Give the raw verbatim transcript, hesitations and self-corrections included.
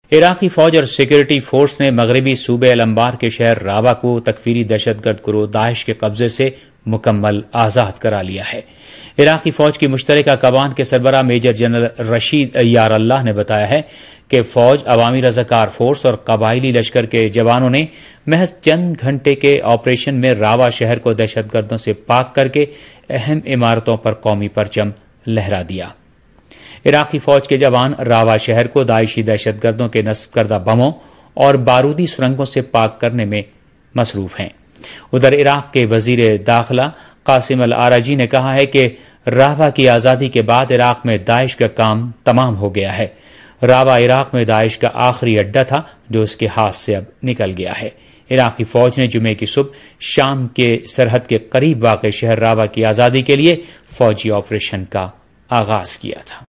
عراقی فوج اور سیکورٹی فورس نے مغربی صوبے الانبار کے شہر راوا کو تکفیری دہشت گرد گروہ داعش کے قبضے سے مکمل آزاد کرا لیا ہے۔ عراقی فوج کی مشترکہ کمان کے سربراہ میجر جنرل رشید یار اللہ نے بتایا ہے کہ فوج، عوامی رضاکار فورس اور قبائلی لشکر کے جوانوں نے محض چند گھنٹے کے آپریشن میں راوا شہر کو دہشت گردوں سے پاک کر کے اہم عمارتوں پر قومی پرچم لہرا دیا۔ عراقی فوج کے جوان راوا شہر کو داعشی دہشت گردوں کے نصب کردہ بموں اور بارودی سرنگوں سے پاک کرنے میں مصروف ہیں۔ ادھر عراق کے وزیر داخلہ قاسم العراجی نے کہا ہے کہ راوا کی آزادی کے بعد عراق میں داعش کا کام تمام ہو گیا ہے۔ راوا عراق میں داعش کا آخری اڈہ تھا جو اس کے ہاتھ سے اب نکل گیا ہے۔ عراقی فوج نے جمعے کی صبح شام کے سرحد کے قریب واقع شہر راوا کی آزادی کے لیے فوجی آپریشن کا آغاز کیا تھا۔